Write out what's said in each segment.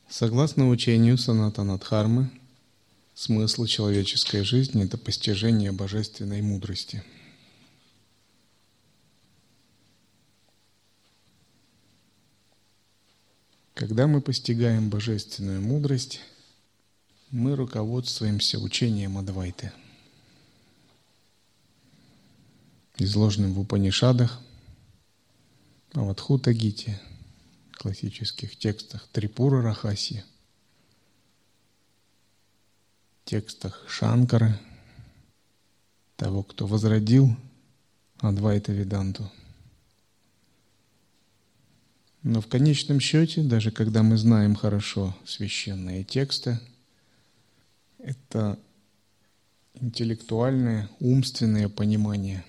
Согласно учению Санатана Дхармы, смысл человеческой жизни – это постижение божественной мудрости. Когда мы постигаем божественную мудрость, мы руководствуемся учением Адвайты, изложенным в Упанишадах, Авадхута-гите, классических текстах Трипура Рахаси, текстах Шанкары, того, кто возродил Адвайта Веданту. Но в конечном счете, даже когда мы знаем хорошо священные тексты, это интеллектуальное, умственное понимание.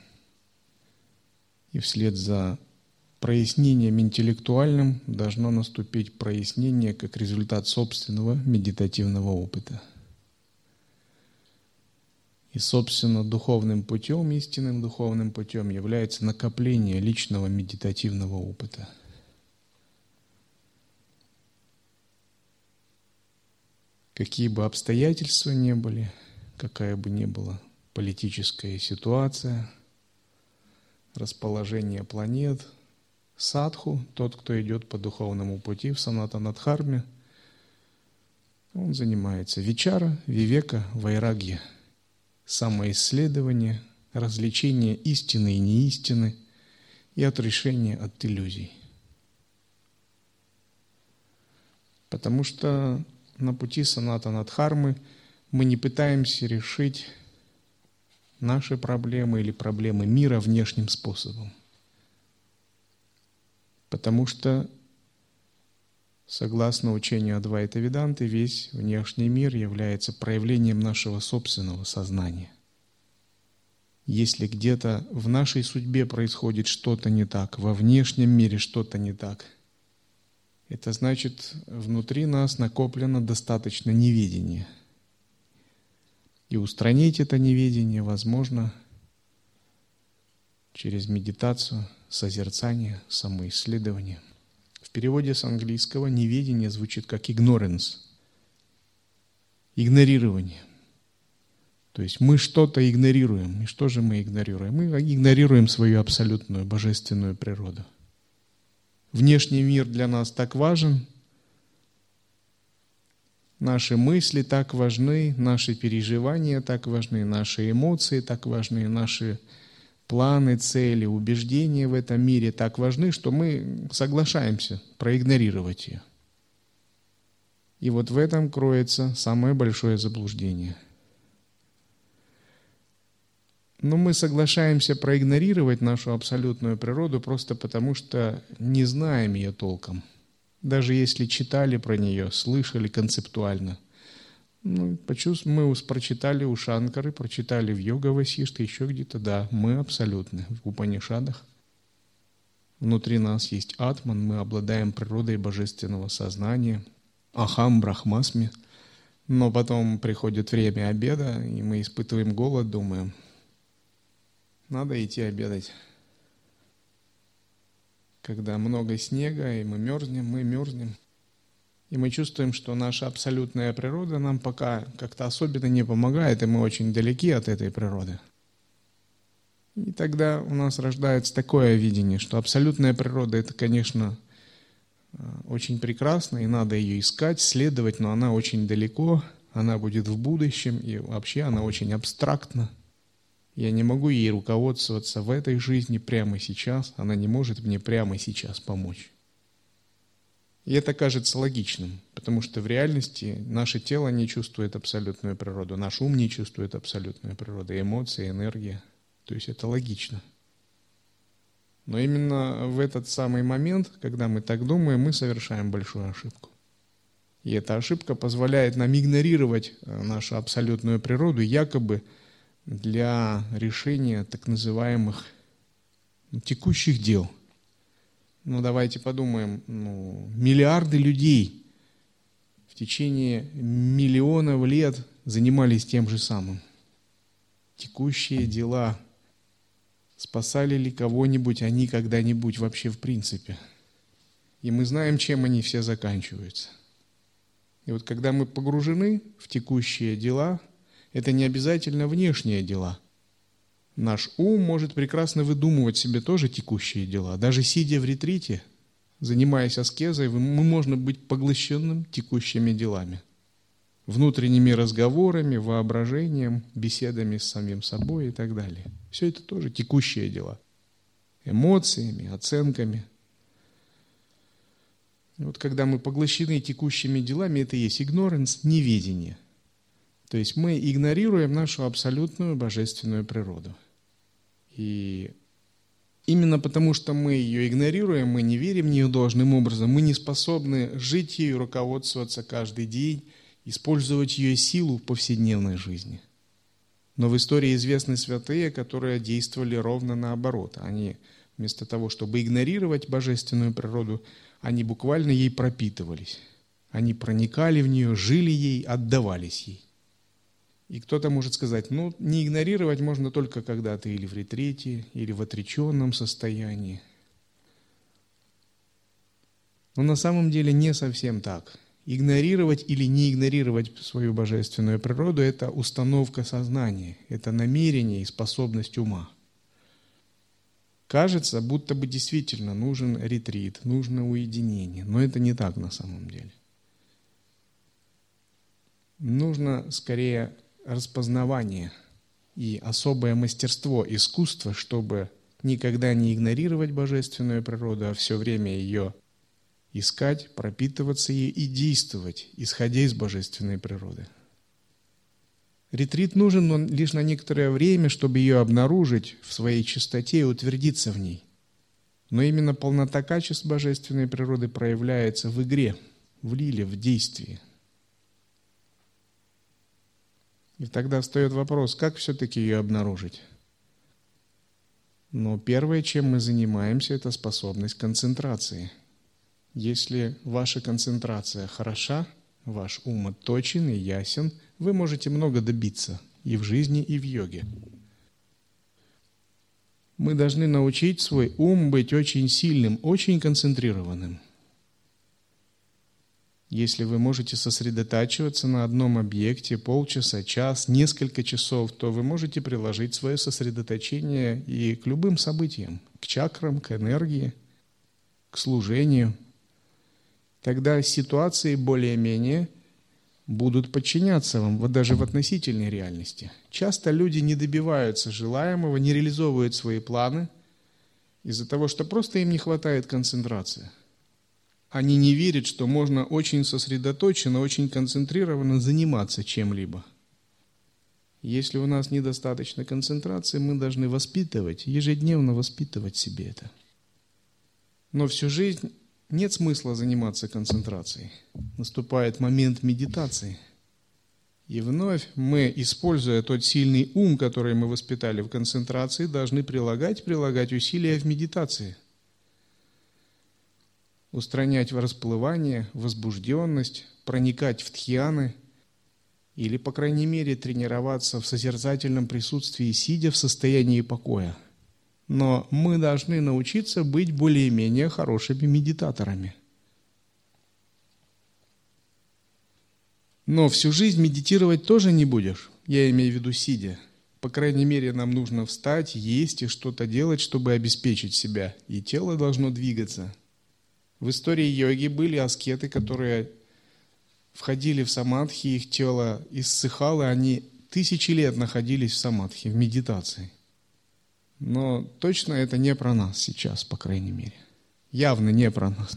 И вслед за прояснением интеллектуальным должно наступить прояснение как результат собственного медитативного опыта. И, собственно, духовным путем, истинным духовным путем является накопление личного медитативного опыта. Какие бы обстоятельства ни были, какая бы ни была политическая ситуация, расположение планет, садху, тот, кто идет по духовному пути в Санатана Дхарме, он занимается вичара, вивека, вайрагья, самоисследование, развлечение истины и неистины и отрешение от иллюзий. Потому что на пути Санатана Дхармы мы не пытаемся решить наши проблемы или проблемы мира внешним способом. Потому что, согласно учению Адвайта Веданты, весь внешний мир является проявлением нашего собственного сознания. Если где-то в нашей судьбе происходит что-то не так, во внешнем мире что-то не так, это значит, внутри нас накоплено достаточно неведения. И устранить это неведение возможно через медитацию, созерцание, самоисследование. В переводе с английского неведение звучит как ignorance, игнорирование. То есть мы что-то игнорируем. И что же мы игнорируем? Мы игнорируем свою абсолютную божественную природу. Внешний мир для нас так важен, наши мысли так важны, наши переживания так важны, наши эмоции так важны, наши планы, цели, убеждения в этом мире так важны, что мы соглашаемся проигнорировать ее. И вот в этом кроется самое большое заблуждение. Но мы соглашаемся проигнорировать нашу абсолютную природу просто потому, что не знаем ее толком. Даже если читали про нее, слышали концептуально. Мы прочитали у Шанкары, прочитали в Йога-Васиште, еще где-то, да, мы абсолютны. В Упанишадах внутри нас есть Атман, мы обладаем природой божественного сознания, Ахам Брахмасми. Но потом приходит время обеда, и мы испытываем голод, думаем, надо идти обедать. Когда много снега, и мы мерзнем. И мы чувствуем, что наша абсолютная природа нам пока как-то особенно не помогает, и мы очень далеки от этой природы. И тогда у нас рождается такое видение, что абсолютная природа – это, конечно, очень прекрасно, и надо ее искать, следовать, но она очень далеко, она будет в будущем, и вообще она очень абстрактна. Я не могу ей руководствоваться в этой жизни прямо сейчас, она не может мне прямо сейчас помочь. И это кажется логичным, потому что в реальности наше тело не чувствует абсолютную природу, наш ум не чувствует абсолютную природу, эмоции, энергия. То есть это логично. Но именно в этот самый момент, когда мы так думаем, мы совершаем большую ошибку. И эта ошибка позволяет нам игнорировать нашу абсолютную природу якобы для решения так называемых текущих дел. Давайте подумаем, миллиарды людей в течение миллионов лет занимались тем же самым. Текущие дела. Спасали ли кого-нибудь они когда-нибудь вообще в принципе? И мы знаем, чем они все заканчиваются. И вот когда мы погружены в текущие дела, это не обязательно внешние дела. Наш ум может прекрасно выдумывать себе тоже текущие дела. Даже сидя в ретрите, занимаясь аскезой, мы можем быть поглощенным текущими делами. Внутренними разговорами, воображением, беседами с самим собой и так далее. Все это тоже текущие дела. Эмоциями, оценками. И вот когда мы поглощены текущими делами, это и есть ignorance, неведение. То есть мы игнорируем нашу абсолютную божественную природу. И именно потому, что мы ее игнорируем, мы не верим в нее должным образом, мы не способны жить ею, руководствоваться каждый день, использовать ее силу в повседневной жизни. Но в истории известны святые, которые действовали ровно наоборот. Они вместо того, чтобы игнорировать божественную природу, они буквально ей пропитывались. Они проникали в нее, жили ей, отдавались ей. И кто-то может сказать, не игнорировать можно только когда ты или в ретрите, или в отреченном состоянии. Но на самом деле не совсем так. Игнорировать или не игнорировать свою божественную природу – это установка сознания, это намерение и способность ума. Кажется, будто бы действительно нужен ретрит, нужно уединение, но это не так на самом деле. Нужно скорее распознавание и особое мастерство, искусство, чтобы никогда не игнорировать божественную природу, а все время ее искать, пропитываться ей и действовать, исходя из божественной природы. Ретрит нужен, но лишь на некоторое время, чтобы ее обнаружить в своей чистоте и утвердиться в ней. Но именно полнота качеств божественной природы проявляется в игре, в лиле, в действии. И тогда встает вопрос, как все-таки ее обнаружить? Но первое, чем мы занимаемся, это способность концентрации. Если ваша концентрация хороша, ваш ум отточен и ясен, вы можете много добиться и в жизни, и в йоге. Мы должны научить свой ум быть очень сильным, очень концентрированным. Если вы можете сосредотачиваться на одном объекте полчаса, час, несколько часов, то вы можете приложить свое сосредоточение и к любым событиям, к чакрам, к энергии, к служению. Тогда ситуации более-менее будут подчиняться вам, вот даже в относительной реальности. Часто люди не добиваются желаемого, не реализовывают свои планы из-за того, что просто им не хватает концентрации. Они не верят, что можно очень сосредоточенно, очень концентрированно заниматься чем-либо. Если у нас недостаточно концентрации, мы должны воспитывать, ежедневно воспитывать себе это. Но всю жизнь нет смысла заниматься концентрацией. Наступает момент медитации. И вновь мы, используя тот сильный ум, который мы воспитали в концентрации, должны прилагать усилия в медитации. Устранять расплывание, возбужденность, проникать в дхьяны или, по крайней мере, тренироваться в созерцательном присутствии, сидя в состоянии покоя. Но мы должны научиться быть более-менее хорошими медитаторами. Но всю жизнь медитировать тоже не будешь, я имею в виду сидя. По крайней мере, нам нужно встать, есть и что-то делать, чтобы обеспечить себя. И тело должно двигаться. В истории йоги были аскеты, которые входили в самадхи, их тело иссыхало, они 1000 лет находились в самадхи, в медитации. Но точно это не про нас сейчас, по крайней мере. Явно не про нас.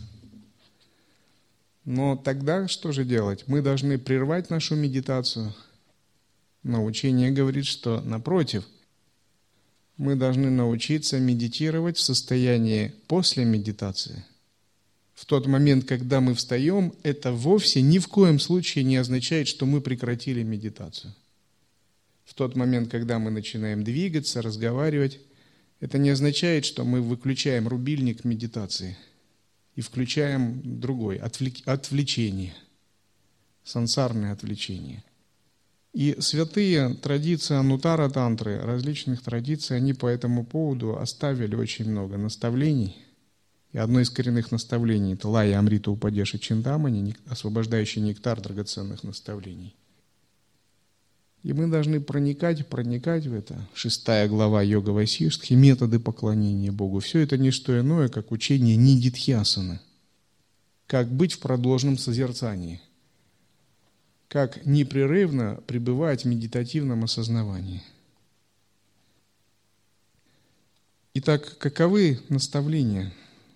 Но тогда что же делать? Мы должны прервать нашу медитацию. Но учение говорит, что напротив, мы должны научиться медитировать в состоянии после медитации. В тот момент, когда мы встаем, это вовсе ни в коем случае не означает, что мы прекратили медитацию. В тот момент, когда мы начинаем двигаться, разговаривать, это не означает, что мы выключаем рубильник медитации и включаем другой, отвлечение, сансарное отвлечение. И святые традиции Ануттара тантры, различных традиций, они по этому поводу оставили очень много наставлений. И одно из коренных наставлений – это лая амрита упадеши чинтамани, освобождающий нектар драгоценных наставлений. И мы должны проникать в это. 6 глава Йога Васиштхи, методы поклонения Богу. Все это не что иное, как учение нидитхьясаны. Как быть в продолженном созерцании. Как непрерывно пребывать в медитативном осознавании. Итак, каковы наставления?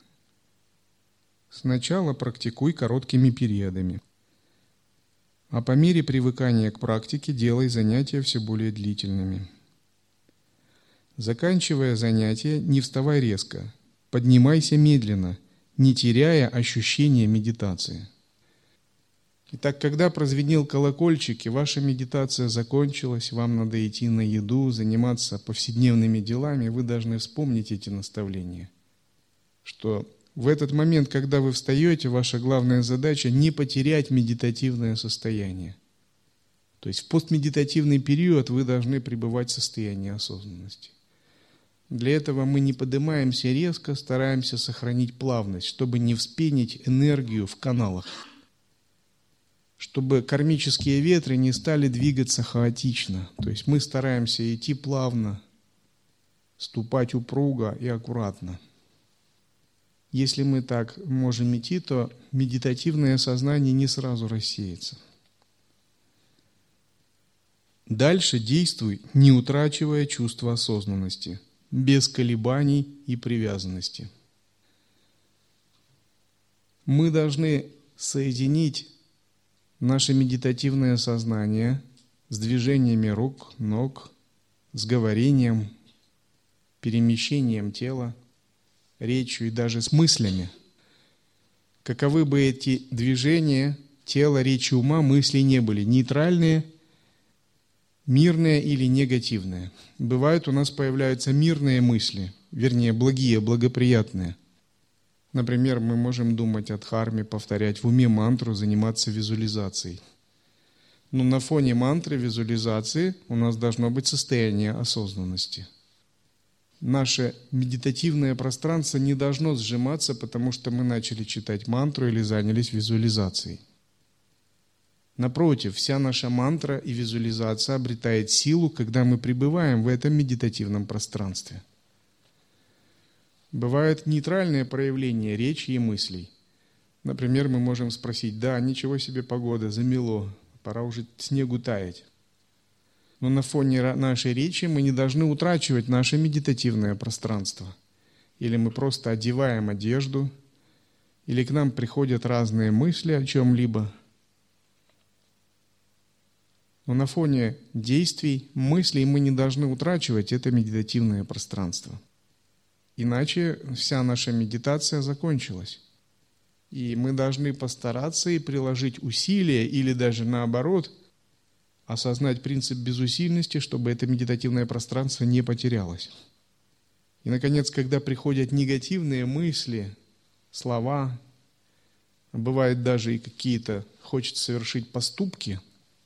Сначала практикуй короткими периодами. А по мере привыкания к практике делай занятия все более длительными. Заканчивая занятие, не вставай резко, поднимайся медленно, не теряя ощущения медитации. Итак, когда прозвенел колокольчик и ваша медитация закончилась, вам надо идти на еду, заниматься повседневными делами, вы должны вспомнить эти наставления, что в этот момент, когда вы встаете, ваша главная задача – не потерять медитативное состояние. То есть в постмедитативный период вы должны пребывать в состоянии осознанности. Для этого мы не поднимаемся резко, стараемся сохранить плавность, чтобы не вспенить энергию в каналах, чтобы кармические ветры не стали двигаться хаотично. То есть мы стараемся идти плавно, ступать упруго и аккуратно. Если мы так можем идти, то медитативное сознание не сразу рассеется. Дальше действуй, не утрачивая чувство осознанности, без колебаний и привязанности. Мы должны соединить наше медитативное сознание с движениями рук, ног, с говорением, перемещением тела, речью и даже с мыслями. Каковы бы эти движения тела, речи, ума, мысли не были, нейтральные, мирные или негативные. Бывают у нас появляются мирные мысли, вернее, благие, благоприятные. Например, мы можем думать о дхарме, повторять в уме мантру, заниматься визуализацией. Но на фоне мантры, визуализации у нас должно быть состояние осознанности. Наше медитативное пространство не должно сжиматься, потому что мы начали читать мантру или занялись визуализацией. Напротив, вся наша мантра и визуализация обретает силу, когда мы пребываем в этом медитативном пространстве. Бывают нейтральные проявления речи и мыслей. Например, мы можем спросить: да, ничего себе погода, замело, пора уже снегу таять. Но на фоне нашей речи мы не должны утрачивать наше медитативное пространство. Или мы просто одеваем одежду, или к нам приходят разные мысли о чем-либо. Но на фоне действий, мыслей мы не должны утрачивать это медитативное пространство. Иначе вся наша медитация закончилась. И мы должны постараться и приложить усилия, или даже наоборот – осознать принцип безусильности, чтобы это медитативное пространство не потерялось. И, наконец, когда приходят негативные мысли, слова, бывают даже и какие-то, хочется совершить поступки,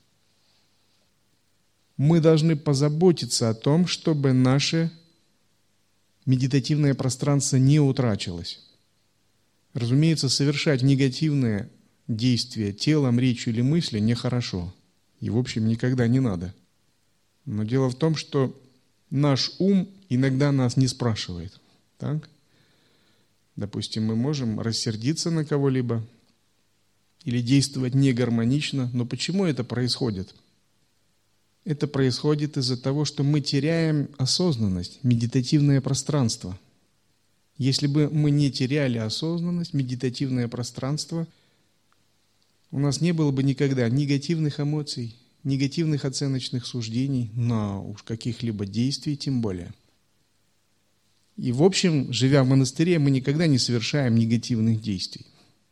мы должны позаботиться о том, чтобы наше медитативное пространство не утрачивалось. Разумеется, совершать негативные действия телом, речью или мыслью нехорошо. И, в общем, никогда не надо. Но дело в том, что наш ум иногда нас не спрашивает. Так? Допустим, мы можем рассердиться на кого-либо или действовать негармонично. Но почему это происходит? Это происходит из-за того, что мы теряем осознанность, медитативное пространство. Если бы мы не теряли осознанность, медитативное пространство, у нас не было бы никогда негативных эмоций, негативных оценочных суждений, но уж каких-либо действий тем более. И в общем, живя в монастыре, мы никогда не совершаем негативных действий.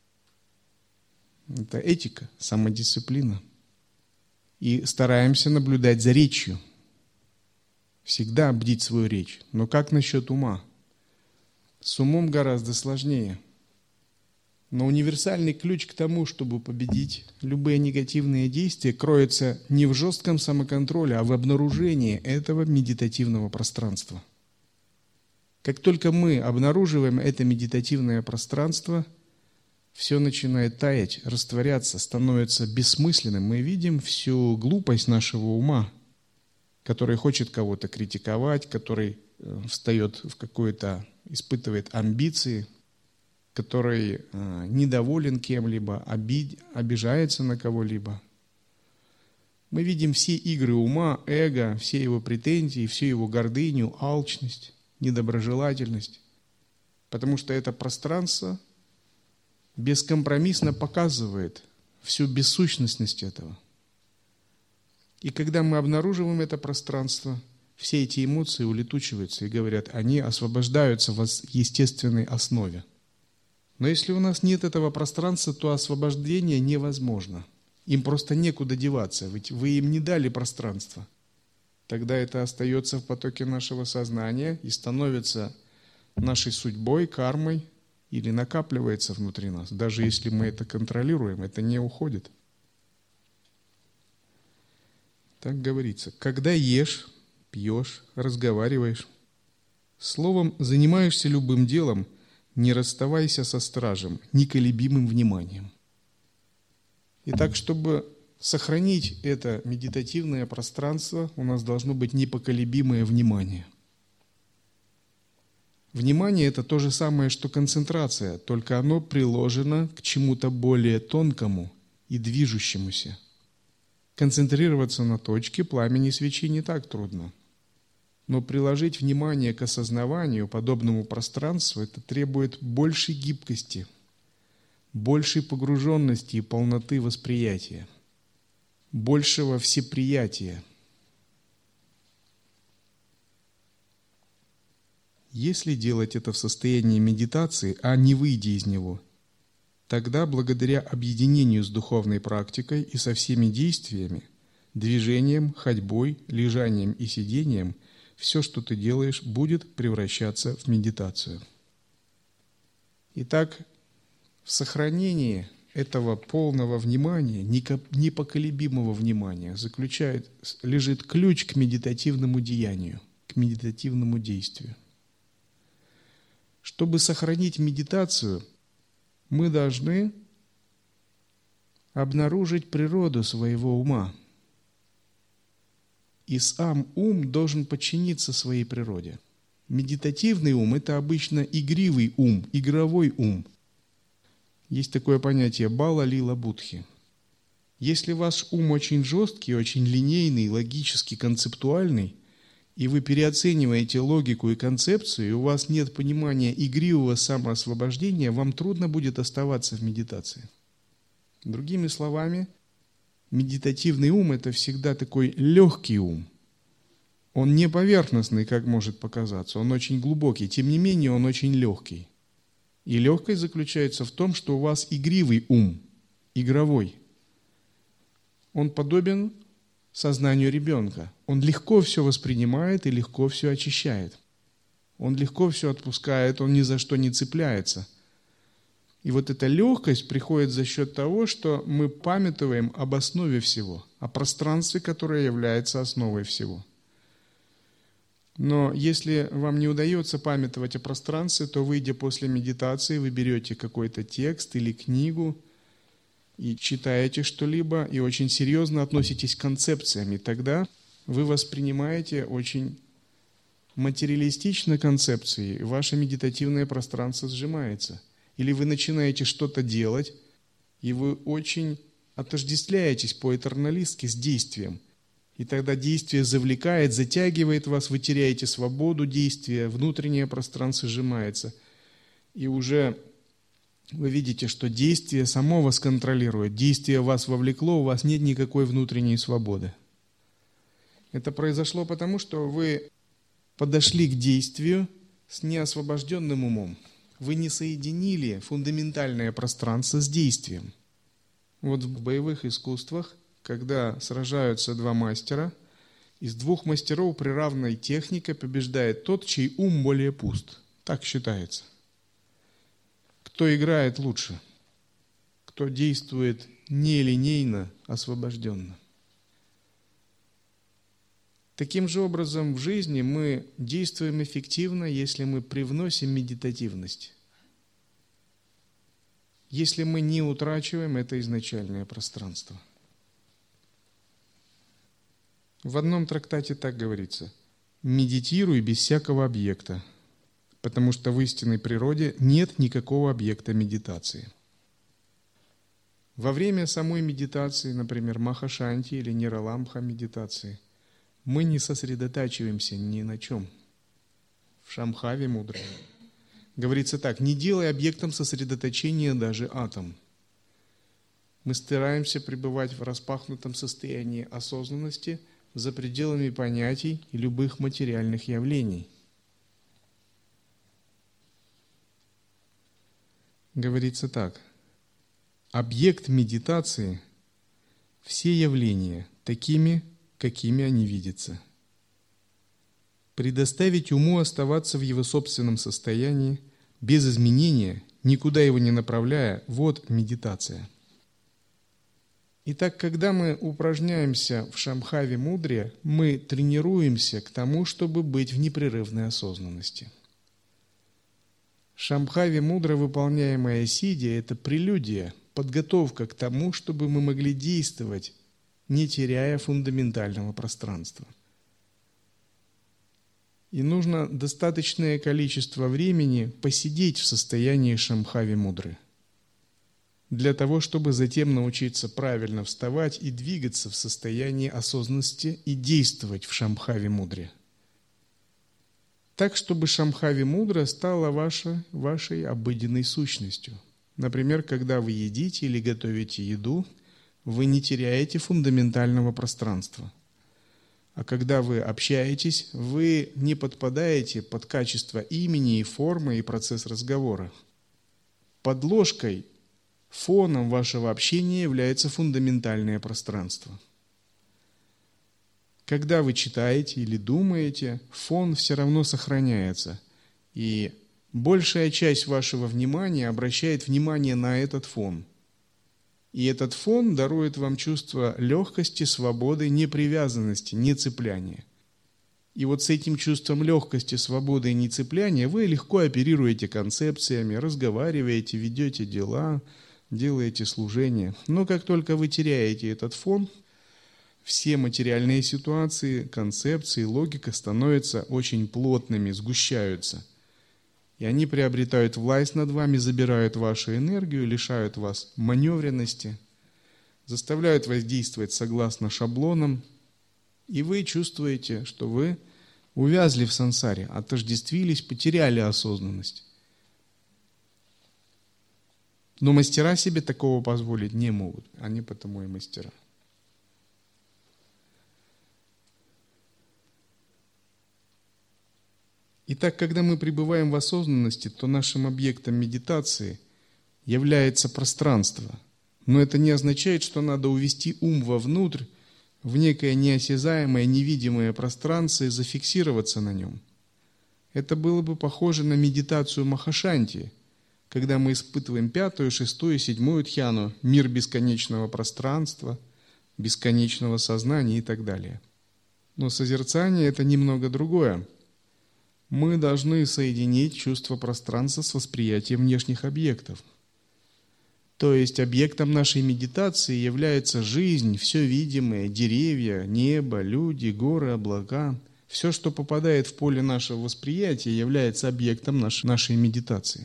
Это этика, самодисциплина. И стараемся наблюдать за речью. Всегда бдить свою речь. Но как насчет ума? С умом гораздо сложнее. Но универсальный ключ к тому, чтобы победить любые негативные действия, кроется не в жестком самоконтроле, а в обнаружении этого медитативного пространства. Как только мы обнаруживаем это медитативное пространство, все начинает таять, растворяться, становится бессмысленным. Мы видим всю глупость нашего ума, который хочет кого-то критиковать, который встает в какое-то, испытывает амбиции, который недоволен кем-либо, обижается на кого-либо. Мы видим все игры ума, эго, все его претензии, всю его гордыню, алчность, недоброжелательность. Потому что это пространство бескомпромиссно показывает всю бессущностность этого. И когда мы обнаруживаем это пространство, все эти эмоции улетучиваются и говорят, они освобождаются в естественной основе. Но если у нас нет этого пространства, то освобождение невозможно. Им просто некуда деваться, ведь вы им не дали пространства. Тогда это остается в потоке нашего сознания и становится нашей судьбой, кармой или накапливается внутри нас. Даже если мы это контролируем, это не уходит. Так говорится, когда ешь, пьешь, разговариваешь, словом, занимаешься любым делом, не расставайся со стражем, неколебимым вниманием. Итак, чтобы сохранить это медитативное пространство, у нас должно быть непоколебимое внимание. Внимание – это то же самое, что концентрация, только оно приложено к чему-то более тонкому и движущемуся. Концентрироваться на точке пламени свечи не так трудно. Но приложить внимание к осознаванию, подобному пространству, это требует большей гибкости, большей погруженности и полноты восприятия, большего всеприятия. Если делать это в состоянии медитации, а не выйдя из него, тогда благодаря объединению с духовной практикой и со всеми действиями, движением, ходьбой, лежанием и сидением, все, что ты делаешь, будет превращаться в медитацию. Итак, в сохранении этого полного внимания, непоколебимого внимания, лежит ключ к медитативному деянию, к медитативному действию. Чтобы сохранить медитацию, мы должны обнаружить природу своего ума. И сам ум должен подчиниться своей природе. Медитативный ум – это обычно игривый ум, игровой ум. Есть такое понятие бала, лила, будхи. Если ваш ум очень жесткий, очень линейный, логически концептуальный, и вы переоцениваете логику и концепцию, и у вас нет понимания игривого самоосвобождения, вам трудно будет оставаться в медитации. Другими словами, медитативный ум – это всегда такой легкий ум. Он не поверхностный, как может показаться, он очень глубокий, тем не менее он очень легкий. И легкость заключается в том, что у вас игривый ум, игровой. Он подобен сознанию ребенка. Он легко все воспринимает и легко все очищает. Он легко все отпускает, он ни за что не цепляется. И вот эта легкость приходит за счет того, что мы памятуем об основе всего, о пространстве, которое является основой всего. Но если вам не удается памятовать о пространстве, то, выйдя после медитации, вы берете какой-то текст или книгу и читаете что-либо, и очень серьезно относитесь к концепциям. И тогда вы воспринимаете очень материалистично концепции, и ваше медитативное пространство сжимается. Или вы начинаете что-то делать, и вы очень отождествляетесь по-этерналистски с действием. И тогда действие завлекает, затягивает вас, вы теряете свободу действия, внутреннее пространство сжимается. И уже вы видите, что действие само вас контролирует, действие вас вовлекло, у вас нет никакой внутренней свободы. Это произошло потому, что вы подошли к действию с неосвобожденным умом. Вы не соединили фундаментальное пространство с действием. Вот в боевых искусствах, когда сражаются два мастера, из двух мастеров при равной технике побеждает тот, чей ум более пуст. Так считается. Кто играет лучше? Кто действует нелинейно, освобожденно? Таким же образом, в жизни мы действуем эффективно, если мы привносим медитативность. Если мы не утрачиваем это изначальное пространство. В одном трактате так говорится: «Медитируй без всякого объекта, потому что в истинной природе нет никакого объекта медитации». Во время самой медитации, например, Махашанти или Нираламбха медитации, мы не сосредотачиваемся ни на чем. В Шамбхаве мудрой говорится так: не делай объектом сосредоточения даже атом. Мы стараемся пребывать в распахнутом состоянии осознанности за пределами понятий и любых материальных явлений. Говорится так: объект медитации – все явления такими, какими они видятся. Предоставить уму оставаться в его собственном состоянии, без изменения, никуда его не направляя – вот медитация. Итак, когда мы упражняемся в Шамбхаве мудре, мы тренируемся к тому, чтобы быть в непрерывной осознанности. Шамбхави мудра, выполняемая сидя, это прелюдия, подготовка к тому, чтобы мы могли действовать, не теряя фундаментального пространства. И нужно достаточное количество времени посидеть в состоянии Шамбхави мудры, для того, чтобы затем научиться правильно вставать и двигаться в состоянии осознанности и действовать в Шамбхави мудре. Так, чтобы Шамбхави мудра стала вашей обыденной сущностью. Например, когда вы едите или готовите еду, вы не теряете фундаментального пространства. А когда вы общаетесь, вы не подпадаете под качество имени и формы и процесс разговора. Подложкой, фоном вашего общения является фундаментальное пространство. Когда вы читаете или думаете, фон все равно сохраняется, и большая часть вашего внимания обращает внимание на этот фон. И этот фон дарует вам чувство легкости, свободы, непривязанности, нецепляния. И вот с этим чувством легкости, свободы и нецепляния вы легко оперируете концепциями, разговариваете, ведете дела, делаете служение. Но как только вы теряете этот фон, все материальные ситуации, концепции, логика становятся очень плотными, сгущаются. И они приобретают власть над вами, забирают вашу энергию, лишают вас маневренности, заставляют воздействовать согласно шаблонам. И вы чувствуете, что вы увязли в сансаре, отождествились, потеряли осознанность. Но мастера себе такого позволить не могут. Они потому и мастера. Итак, когда мы пребываем в осознанности, то нашим объектом медитации является пространство. Но это не означает, что надо увести ум вовнутрь, в некое неосязаемое, невидимое пространство и зафиксироваться на нем. Это было бы похоже на медитацию Махашанти, когда мы испытываем 5-ю, 6-ю, 7-ю дхьяну, мир бесконечного пространства, бесконечного сознания и так далее. Но созерцание – это немного другое. Мы должны соединить чувство пространства с восприятием внешних объектов. То есть объектом нашей медитации является жизнь, все видимое, деревья, небо, люди, горы, облака. Все, что попадает в поле нашего восприятия, является объектом нашей медитации.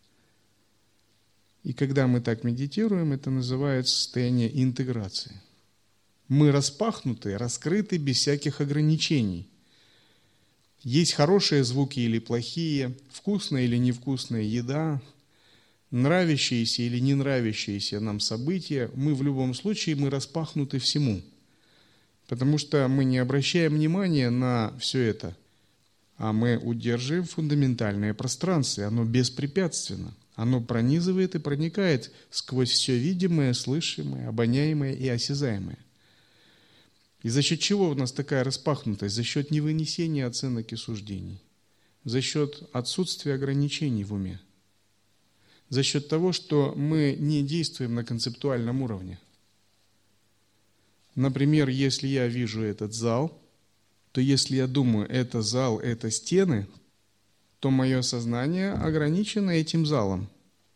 И когда мы так медитируем, это называется состояние интеграции. Мы распахнуты, раскрыты без всяких ограничений. Есть хорошие звуки или плохие, вкусная или невкусная еда, нравящиеся или не нравящиеся нам события. Мы в любом случае распахнуты всему, потому что мы не обращаем внимания на все это, а мы удерживаем фундаментальное пространство, и оно беспрепятственно. Оно пронизывает и проникает сквозь все видимое, слышимое, обоняемое и осязаемое. И за счет чего у нас такая распахнутость? За счет невынесения оценок и суждений. За счет отсутствия ограничений в уме. За счет того, что мы не действуем на концептуальном уровне. Например, если я вижу этот зал, то если я думаю, это зал, это стены, то мое сознание ограничено этим залом.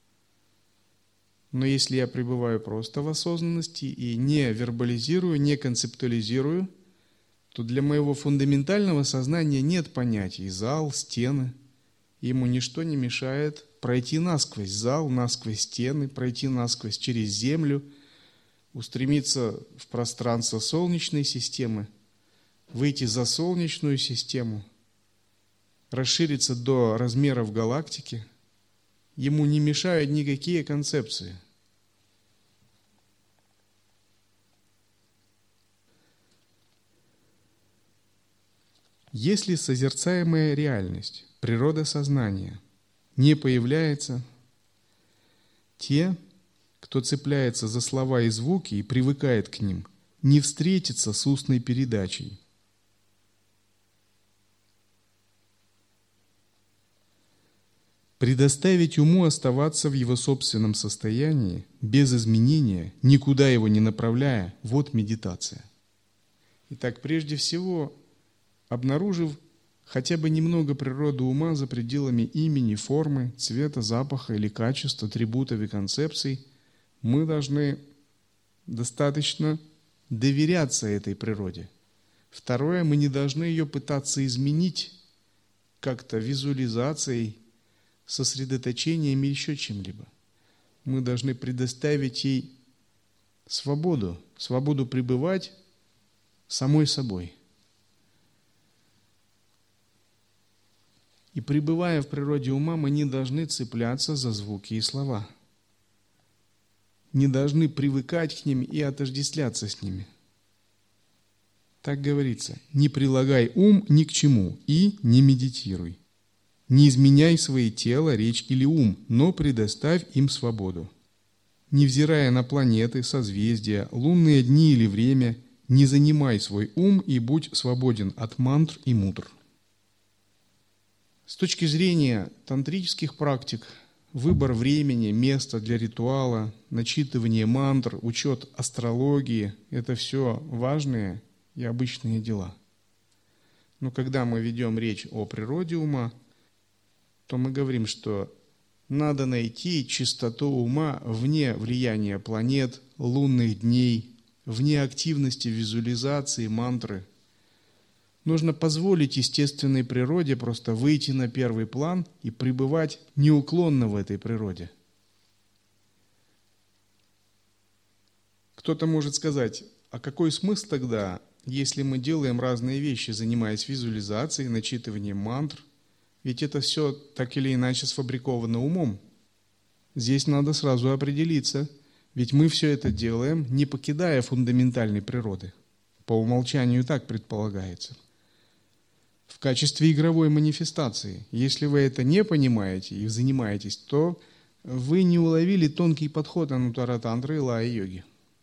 Но если я пребываю просто в осознанности и не вербализирую, не концептуализирую, то для моего фундаментального сознания нет понятий зал, стены. Ему ничто не мешает пройти насквозь зал, насквозь стены, пройти насквозь через землю, устремиться в пространство Солнечной системы, выйти за Солнечную систему, расшириться до размеров галактики. Ему не мешают никакие концепции. Если созерцаемая реальность, природа сознания, не появляется, те, кто цепляется за слова и звуки и привыкает к ним, не встретятся с устной передачей. Предоставить уму оставаться в его собственном состоянии, без изменения, никуда его не направляя, вот медитация. Итак, прежде всего, обнаружив хотя бы немного природы ума за пределами имени, формы, цвета, запаха или качества, атрибутов и концепций, мы должны достаточно доверяться этой природе. Второе, мы не должны ее пытаться изменить как-то визуализацией, сосредоточением или еще чем-либо. Мы должны предоставить ей свободу пребывать самой собой. И пребывая в природе ума, мы не должны цепляться за звуки и слова. Не должны привыкать к ним и отождествляться с ними. Так говорится: не прилагай ум ни к чему и не медитируй. Не изменяй свои тело, речь или ум, но предоставь им свободу. Невзирая на планеты, созвездия, лунные дни или время, не занимай свой ум и будь свободен от мантр и мудр. С точки зрения тантрических практик, выбор времени, места для ритуала, начитывание мантр, учет астрологии – это все важные и обычные дела. Но когда мы ведем речь о природе ума, то мы говорим, что надо найти чистоту ума вне влияния планет, лунных дней, вне активности визуализации, мантры. Нужно позволить естественной природе просто выйти на первый план и пребывать неуклонно в этой природе. Кто-то может сказать: а какой смысл тогда, если мы делаем разные вещи, занимаясь визуализацией, начитыванием мантр? Ведь это все так или иначе сфабриковано умом. Здесь надо сразу определиться, ведь мы все это делаем, не покидая фундаментальной природы. По умолчанию так предполагается. В качестве игровой манифестации. Если вы это не понимаете и занимаетесь, то вы не уловили тонкий подход анутара-тантры и лая-йоги.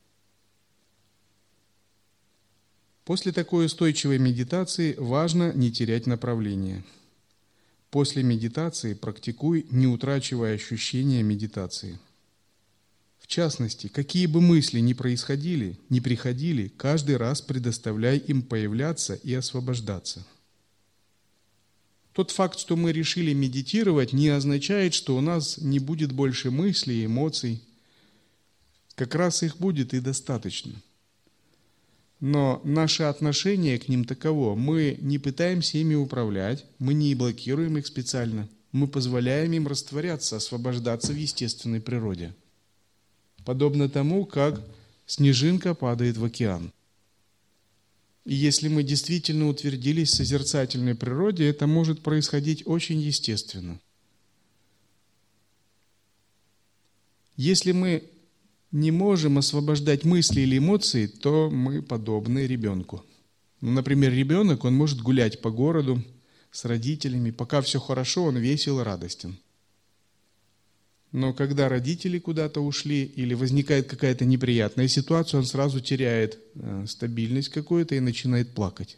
После такой устойчивой медитации важно не терять направление. После медитации практикуй, не утрачивая ощущения медитации. В частности, какие бы мысли ни приходили, каждый раз предоставляй им появляться и освобождаться. Тот факт, что мы решили медитировать, не означает, что у нас не будет больше мыслей и эмоций. Как раз их будет и достаточно. Но наше отношение к ним таково: мы не пытаемся ими управлять, мы не блокируем их специально, мы позволяем им растворяться, освобождаться в естественной природе. Подобно тому, как снежинка падает в океан. И если мы действительно утвердились в созерцательной природе, это может происходить очень естественно. Если мы не можем освобождать мысли или эмоции, то мы подобны ребенку. Например, ребенок, он может гулять по городу с родителями, пока все хорошо, он весел и радостен. Но когда родители куда-то ушли или возникает какая-то неприятная ситуация, он сразу теряет стабильность какую-то и начинает плакать.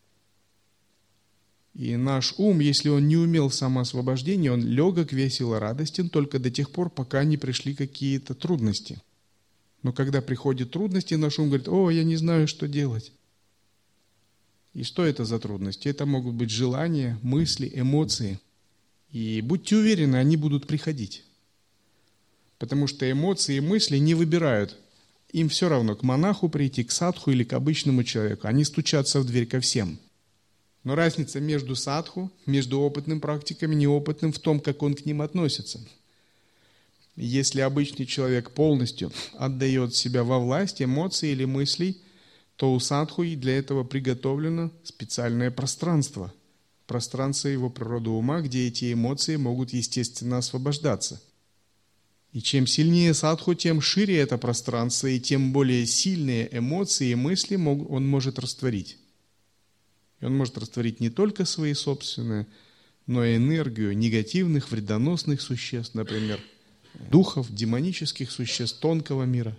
И наш ум, если он не умел в самоосвобождении, он легок, весел и радостен только до тех пор, пока не пришли какие-то трудности. Но когда приходят трудности, наш ум говорит: «О, я не знаю, что делать». И что это за трудности? Это могут быть желания, мысли, эмоции. И будьте уверены, они будут приходить. Потому что эмоции и мысли не выбирают. Им все равно, к монаху прийти, к садху или к обычному человеку. Они стучатся в дверь ко всем. Но разница между садху, между опытным практиком и неопытным в том, как он к ним относится. Если обычный человек полностью отдает себя во власть эмоций или мыслей, то у садху и для этого приготовлено специальное пространство. Пространство его природы ума, где эти эмоции могут естественно освобождаться. И чем сильнее садху, тем шире это пространство, и тем более сильные эмоции и мысли он может растворить. И он может растворить не только свои собственные, но и энергию негативных, вредоносных существ, например, духов, демонических существ тонкого мира.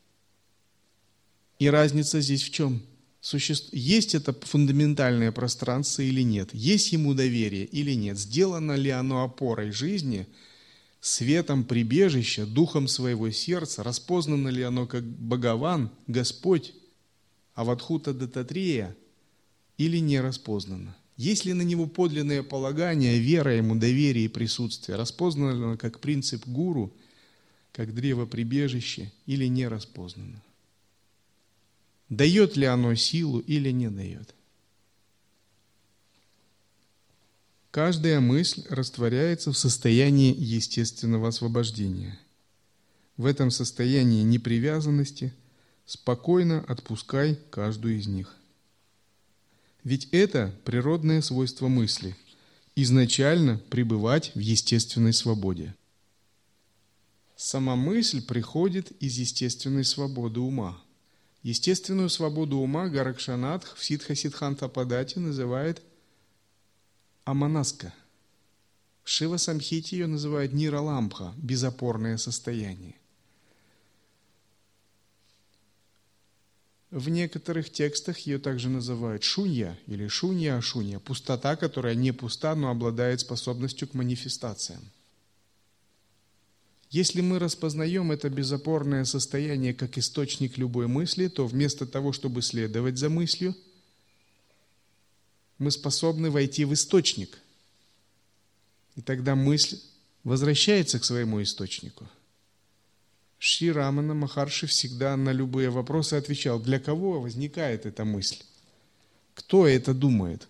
И разница здесь в чем? Есть это фундаментальное пространство или нет? Есть ему доверие или нет? Сделано ли оно опорой жизни, светом прибежища, духом своего сердца? Распознано ли оно как Бхагаван, Господь, Авадхута Даттатрея, или не распознано? Есть ли на него подлинное полагание, вера ему, доверие и присутствие? Распознано ли оно как принцип гуру, как древо прибежище, или не распознано? Дает ли оно силу или не дает? Каждая мысль растворяется в состоянии естественного освобождения. В этом состоянии непривязанности спокойно отпускай каждую из них. Ведь это природное свойство мысли – изначально пребывать в естественной свободе. Сама мысль приходит из естественной свободы ума. Естественную свободу ума Гаракшанатх в Сиддха-Сиддханта-Падати называет аманаска. В Шива-самхите ее называют нираламбха – безопорное состояние. В некоторых текстах ее также называют шунья или шунья-ашунья – пустота, которая не пуста, но обладает способностью к манифестациям. Если мы распознаем это безопорное состояние как источник любой мысли, то вместо того, чтобы следовать за мыслью, мы способны войти в источник. И тогда мысль возвращается к своему источнику. Шри Рамана Махарши всегда на любые вопросы отвечал, для кого возникает эта мысль, кто это думает.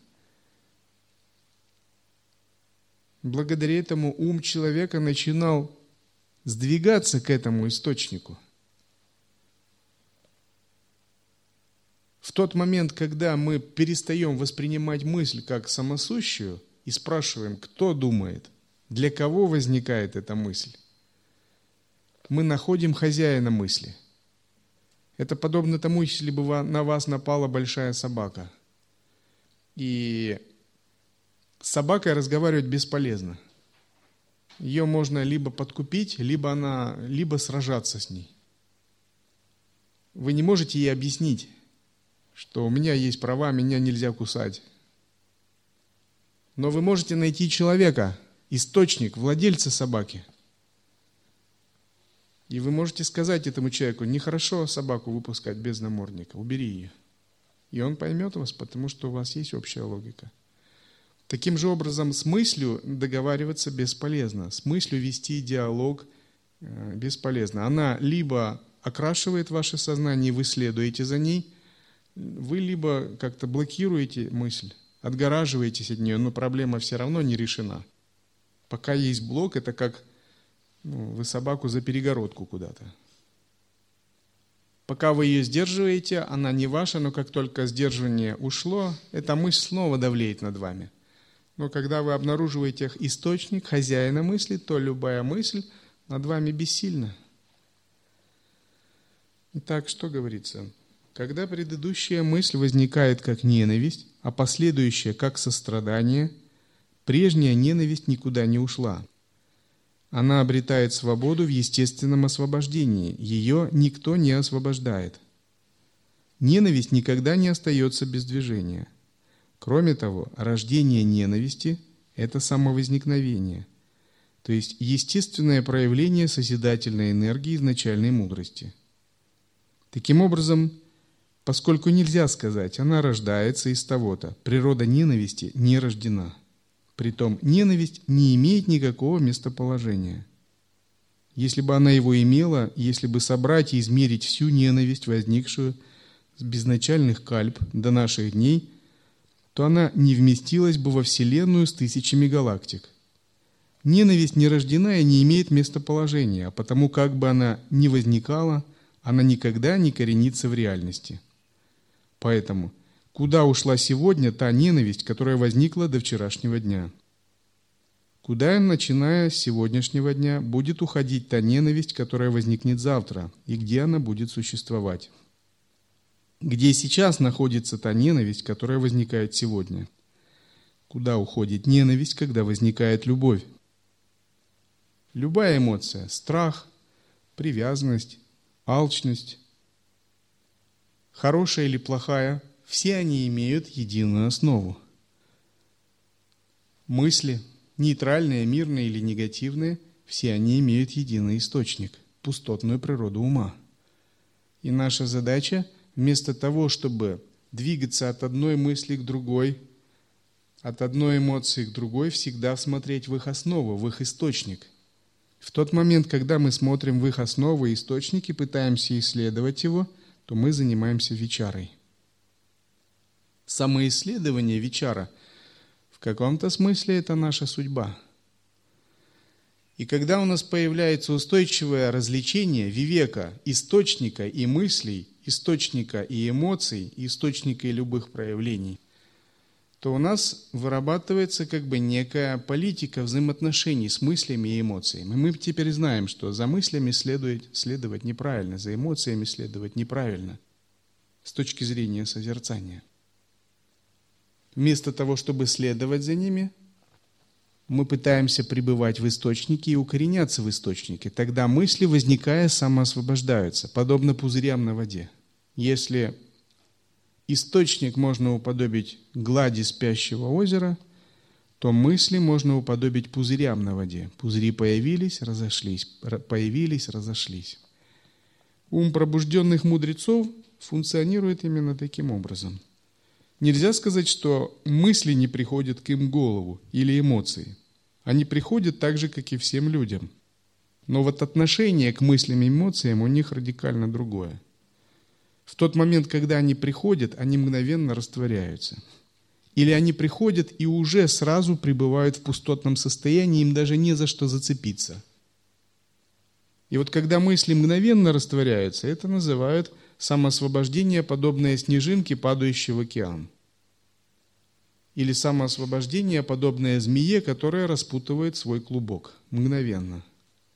Благодаря этому ум человека начинал сдвигаться к этому источнику. В тот момент, когда мы перестаем воспринимать мысль как самосущую и спрашиваем, кто думает, для кого возникает эта мысль, мы находим хозяина мысли. Это подобно тому, если бы на вас напала большая собака. И с собакой разговаривать бесполезно. Ее можно либо подкупить, либо сражаться с ней. Вы не можете ей объяснить, что у меня есть права, меня нельзя кусать. Но вы можете найти человека, источник, владельца собаки. И вы можете сказать этому человеку, нехорошо собаку выпускать без намордника, убери ее. И он поймет вас, потому что у вас есть общая логика. Таким же образом, с мыслью договариваться бесполезно, с мыслью вести диалог бесполезно. Она либо окрашивает ваше сознание, и вы следуете за ней, вы либо как-то блокируете мысль, отгораживаетесь от нее, но проблема все равно не решена. Пока есть блок, это как вы собаку за перегородку куда-то. Пока вы ее сдерживаете, она не ваша, но как только сдерживание ушло, эта мысль снова давлеет над вами. Но когда вы обнаруживаете источник, хозяина мысли, то любая мысль над вами бессильна. Итак, что говорится? Когда предыдущая мысль возникает как ненависть, а последующая как сострадание, прежняя ненависть никуда не ушла. Она обретает свободу в естественном освобождении. Ее никто не освобождает. Ненависть никогда не остается без движения. Кроме того, рождение ненависти – это самовозникновение, то есть естественное проявление созидательной энергии изначальной мудрости. Таким образом, Поскольку нельзя сказать, она рождается из того-то, природа ненависти не рождена. Притом ненависть не имеет никакого местоположения. Если бы она его имела, если бы собрать и измерить всю ненависть, возникшую с безначальных кальп до наших дней, то она не вместилась бы во Вселенную с тысячами галактик. Ненависть не рождена и не имеет местоположения, а потому как бы она ни возникала, она никогда не коренится в реальности. Поэтому, куда ушла сегодня та ненависть, которая возникла до вчерашнего дня? Куда, начиная с сегодняшнего дня, будет уходить та ненависть, которая возникнет завтра, и где она будет существовать? Где сейчас находится та ненависть, которая возникает сегодня? Куда уходит ненависть, когда возникает любовь? Любая эмоция – страх, привязанность, алчность, хорошая или плохая – все они имеют единую основу. Мысли, нейтральные, мирные или негативные, все они имеют единый источник – пустотную природу ума. И наша задача – вместо того, чтобы двигаться от одной мысли к другой, от одной эмоции к другой, всегда смотреть в их основу, в их источник. В тот момент, когда мы смотрим в их основу и источники, пытаемся исследовать его, то мы занимаемся вичарой. Самоисследование вичара в каком-то смысле это наша судьба. И когда у нас появляется устойчивое развлечение вивека, источника и мыслей, источника и эмоций, источника и любых проявлений, то у нас вырабатывается как бы некая политика взаимоотношений с мыслями и эмоциями. Мы теперь знаем, что за мыслями следовать неправильно, за эмоциями следовать неправильно с точки зрения созерцания. Вместо того, чтобы следовать за ними, мы пытаемся пребывать в источнике и укореняться в источнике. Тогда мысли, возникая, самоосвобождаются, подобно пузырям на воде. Если источник можно уподобить глади спящего озера, то мысли можно уподобить пузырям на воде. Пузыри появились, разошлись, появились, разошлись. Ум пробужденных мудрецов функционирует именно таким образом. Нельзя сказать, что мысли не приходят к им в голову или эмоции. Они приходят так же, как и всем людям. Но вот отношение к мыслям и эмоциям у них радикально другое. В тот момент, когда они приходят, они мгновенно растворяются. Или они приходят и уже сразу пребывают в пустотном состоянии, им даже не за что зацепиться. И вот когда мысли мгновенно растворяются, это называют самоосвобождение, подобное снежинке, падающей в океан. Или самоосвобождение, подобное змее, которая распутывает свой клубок мгновенно.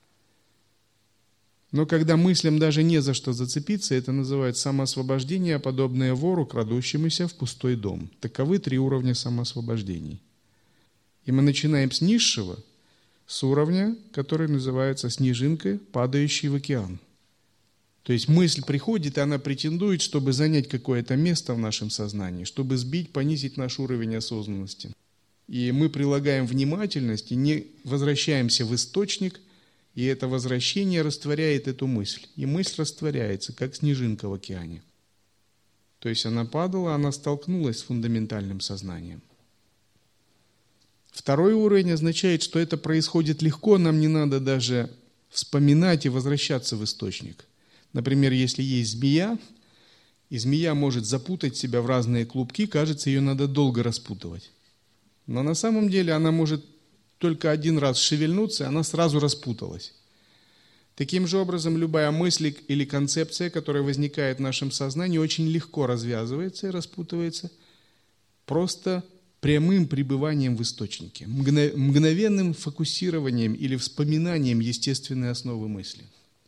Но когда мыслям даже не за что зацепиться, это называется самоосвобождение, подобное вору, крадущемуся в пустой дом. Таковы 3 уровня самоосвобождений. И мы начинаем с низшего, с уровня, который называется снежинкой, падающей в океан. То есть мысль приходит, и она претендует, чтобы занять какое-то место в нашем сознании, чтобы сбить, понизить наш уровень осознанности. И мы прилагаем внимательность и не возвращаемся в источник, и это возвращение растворяет эту мысль. И мысль растворяется, как снежинка в океане. То есть она падала, она столкнулась с фундаментальным сознанием. 2-й уровень означает, что это происходит легко, нам не надо даже вспоминать и возвращаться в источник. Например, если есть змея, и змея может запутать себя в разные клубки, кажется, ее надо долго распутывать. Но на самом деле она может только один раз шевельнуться, и она сразу распуталась. Таким же образом, любая мысль или концепция, которая возникает в нашем сознании, очень легко развязывается и распутывается просто прямым пребыванием в источнике, мгновенным фокусированием или вспоминанием естественной основы мысли.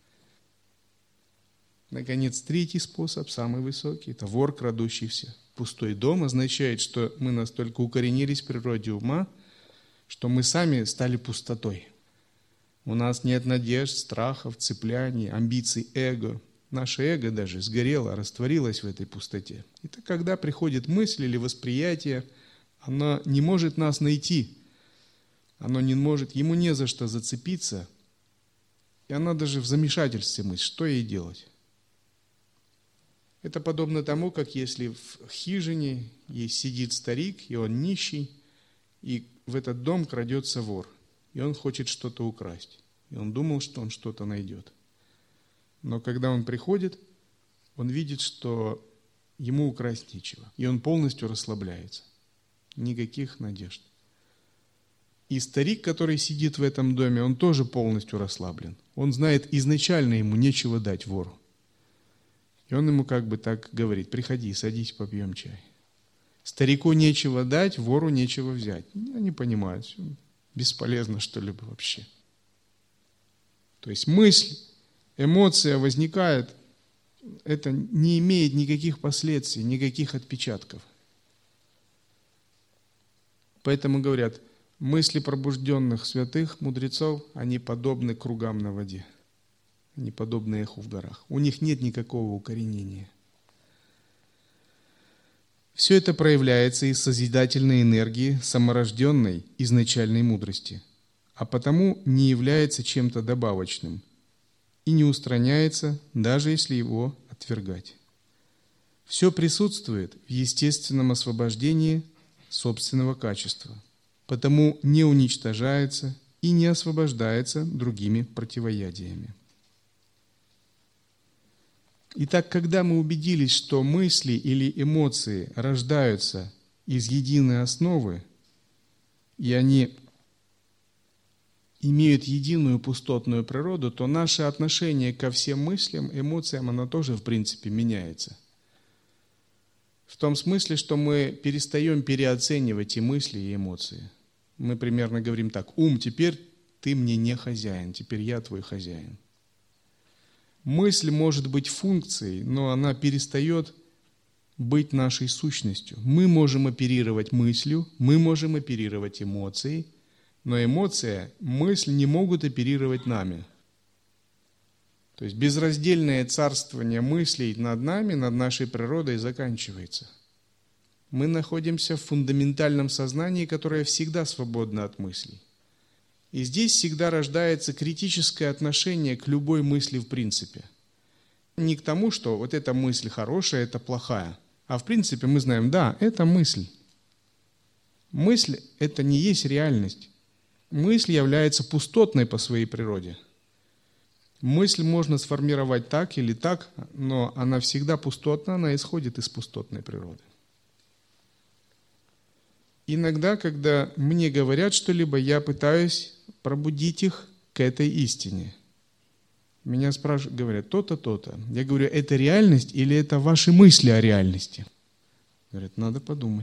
Наконец, 3-й способ, самый высокий, это вор, крадущийся. Пустой дом означает, что мы настолько укоренились в природе ума, что мы сами стали пустотой. У нас нет надежд, страхов, цепляний, амбиций, эго. Наше эго даже сгорело, растворилось в этой пустоте. Это когда приходит мысль или восприятие, оно не может нас найти, оно не может, ему не за что зацепиться, и она даже в замешательстве мысль, что ей делать. Это подобно тому, как если в хижине сидит старик, и он нищий, и в этот дом крадется вор, и он хочет что-то украсть. И он думал, что он что-то найдет. Но когда он приходит, он видит, что ему украсть нечего, и он полностью расслабляется. Никаких надежд. И старик, который сидит в этом доме, он тоже полностью расслаблен. Он знает, изначально ему нечего дать вору. И он ему как бы так говорит: приходи, садись, попьем чай. Старику нечего дать, вору нечего взять. Они понимают, бесполезно что-либо вообще. То есть мысль, эмоция возникает, это не имеет никаких последствий, никаких отпечатков. Поэтому говорят, мысли пробужденных святых мудрецов, они подобны кругам на воде. Они подобны эху в горах. У них нет никакого укоренения. Все это проявляется из созидательной энергии саморожденной изначальной мудрости, а потому не является чем-то добавочным и не устраняется, даже если его отвергать. Все присутствует в естественном освобождении собственного качества, потому не уничтожается и не освобождается другими противоядиями. Итак, когда мы убедились, что мысли или эмоции рождаются из единой основы, и они имеют единую пустотную природу, то наше отношение ко всем мыслям, эмоциям, оно тоже, в принципе, меняется. В том смысле, что мы перестаем переоценивать и мысли, и эмоции. Мы примерно говорим так: ум, теперь ты мне не хозяин, теперь я твой хозяин. Мысль может быть функцией, но она перестает быть нашей сущностью. Мы можем оперировать мыслью, мы можем оперировать эмоцией, но эмоция, мысль не могут оперировать нами. То есть безраздельное царствование мыслей над нами, над нашей природой заканчивается. Мы находимся в фундаментальном сознании, которое всегда свободно от мыслей. И здесь всегда рождается критическое отношение к любой мысли в принципе. Не к тому, что вот эта мысль хорошая, это плохая. А в принципе мы знаем, да, это мысль. Мысль – это не есть реальность. Мысль является пустотной по своей природе. Мысль можно сформировать так или так, но она всегда пустотна, она исходит из пустотной природы. Иногда, когда мне говорят что-либо, я пытаюсь пробудить их к этой истине. Меня спрашивают, говорят, то-то, то-то. Я говорю, это реальность или это ваши мысли о реальности? Говорят, надо подумать.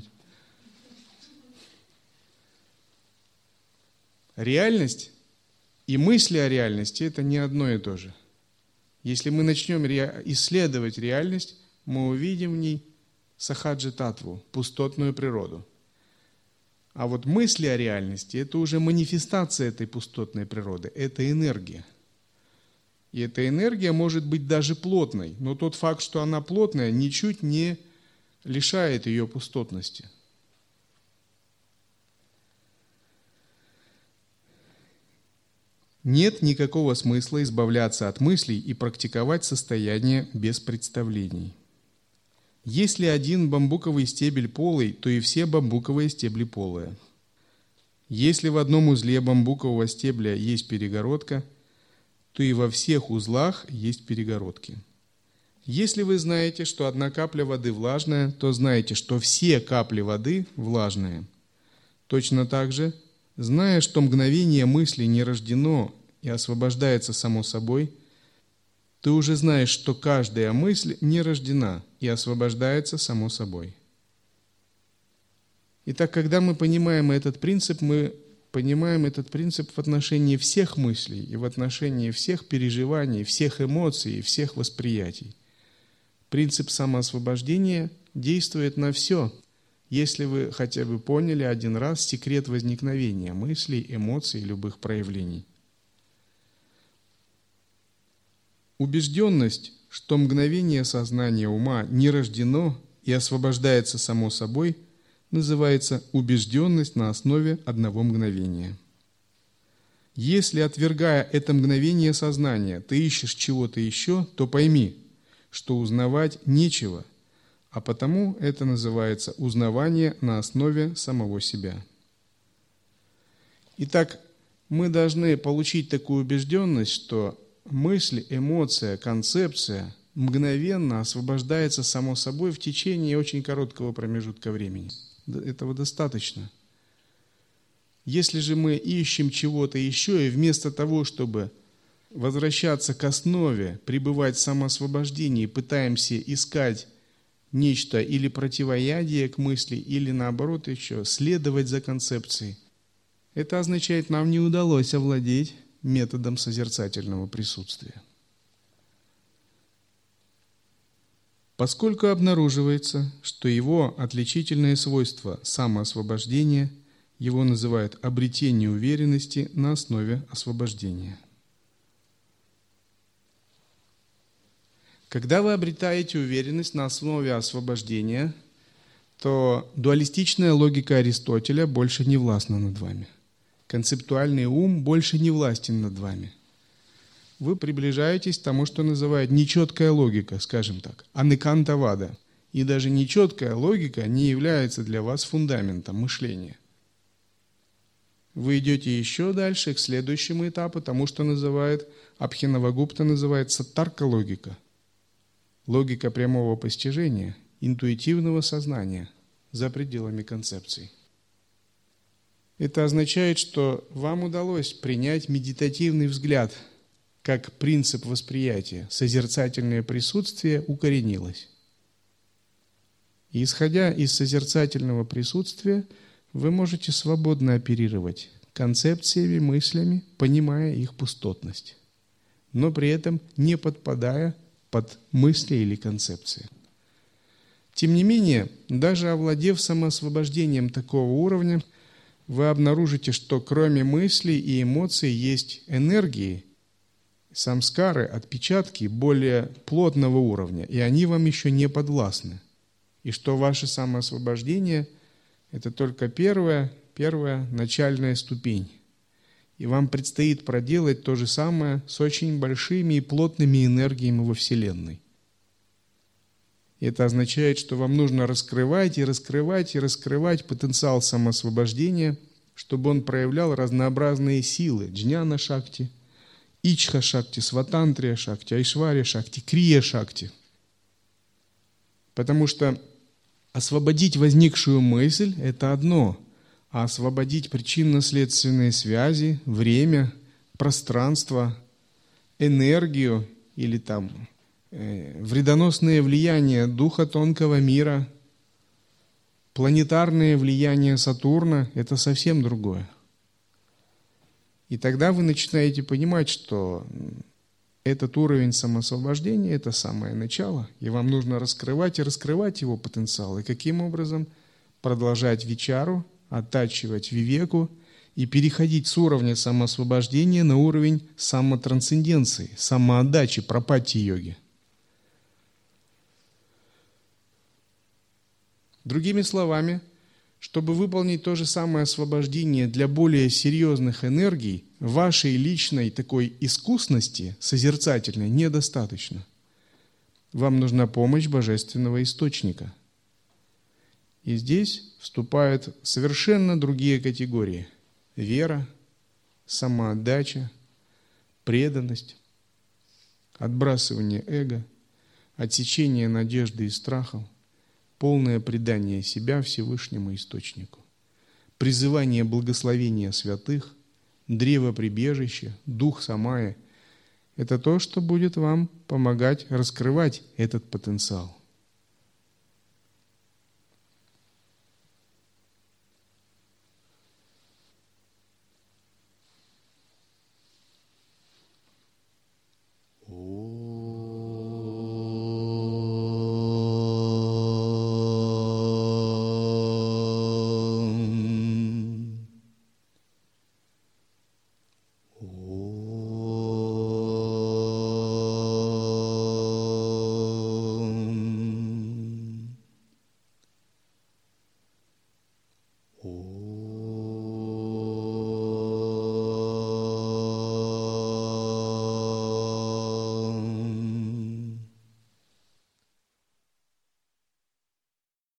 Реальность и мысли о реальности – это не одно и то же. Если мы начнем исследовать реальность, мы увидим в ней сахаджи-татву, пустотную природу. А вот мысли о реальности – это уже манифестация этой пустотной природы, это энергия. И эта энергия может быть даже плотной, но тот факт, что она плотная, ничуть не лишает ее пустотности. Нет никакого смысла избавляться от мыслей и практиковать состояние без представлений. Если один бамбуковый стебель полый, то и все бамбуковые стебли полые. Если в одном узле бамбукового стебля есть перегородка, то и во всех узлах есть перегородки. Если вы знаете, что одна капля воды влажная, то знаете, что все капли воды влажные. Точно так же, зная, что мгновение мысли не рождено и освобождается само собой, ты уже знаешь, что каждая мысль не рождена и освобождается само собой. Итак, когда мы понимаем этот принцип, мы понимаем этот принцип в отношении всех мыслей и в отношении всех переживаний, всех эмоций и всех восприятий. Принцип самоосвобождения действует на все, если вы хотя бы поняли один раз секрет возникновения мыслей, эмоций, любых проявлений. Убежденность, что мгновение сознания ума не рождено и освобождается само собой, называется убежденность на основе одного мгновения. Если, отвергая это мгновение сознания, ты ищешь чего-то еще, то пойми, что узнавать нечего, а потому это называется узнавание на основе самого себя. Итак, мы должны получить такую убежденность, что мысль, эмоция, концепция мгновенно освобождается само собой в течение очень короткого промежутка времени. Этого достаточно. Если же мы ищем чего-то еще, и вместо того, чтобы возвращаться к основе, пребывать в самоосвобождении, пытаемся искать нечто или противоядие к мысли, или наоборот еще следовать за концепцией, это означает, нам не удалось овладеть методом созерцательного присутствия. Поскольку обнаруживается, что его отличительное свойство самоосвобождения, его называют обретение уверенности на основе освобождения. Когда вы обретаете уверенность на основе освобождения, то дуалистичная логика Аристотеля больше не властна над вами. Концептуальный ум больше не властен над вами. Вы приближаетесь к тому, что называют нечеткая логика, скажем так, анекантавада. И даже нечеткая логика не является для вас фундаментом мышления. Вы идете еще дальше, к следующему этапу, тому, что называют, Абхинавагупта называет саттарка-логика. Логика прямого постижения, интуитивного сознания за пределами концепций. Это означает, что вам удалось принять медитативный взгляд как принцип восприятия. Созерцательное присутствие укоренилось. И исходя из созерцательного присутствия, вы можете свободно оперировать концепциями, мыслями, понимая их пустотность, но при этом не подпадая под мысли или концепции. Тем не менее, даже овладев самоосвобождением такого уровня, вы обнаружите, что кроме мыслей и эмоций есть энергии, самскары, отпечатки более плотного уровня, и они вам еще не подвластны. И что ваше самоосвобождение – это только первая начальная ступень. И вам предстоит проделать то же самое с очень большими и плотными энергиями во Вселенной. И это означает, что вам нужно раскрывать и раскрывать и раскрывать потенциал самоосвобождения, чтобы он проявлял разнообразные силы джняна-шакти, ичха-шакти, сватантрия-шакти, айшвария-шакти, крия-шакти. Потому что освободить возникшую мысль – это одно, а освободить причинно-следственные связи, время, пространство, энергию или вредоносное влияние духа тонкого мира, планетарное влияние Сатурна – это совсем другое. И тогда вы начинаете понимать, что этот уровень самоосвобождения – это самое начало, и вам нужно раскрывать и раскрывать его потенциал. И каким образом продолжать вичару, оттачивать вивеку и переходить с уровня самоосвобождения на уровень самотрансценденции, самоотдачи, пропатти-йоги. Другими словами, чтобы выполнить то же самое освобождение для более серьезных энергий, вашей личной такой искусности, созерцательной, недостаточно. Вам нужна помощь Божественного Источника. И здесь вступают совершенно другие категории. Вера, самоотдача, преданность, отбрасывание эго, отсечение надежды и страхов, полное предание себя Всевышнему Источнику, призывание благословения святых, древо прибежища, дух Самая – это то, что будет вам помогать раскрывать этот потенциал.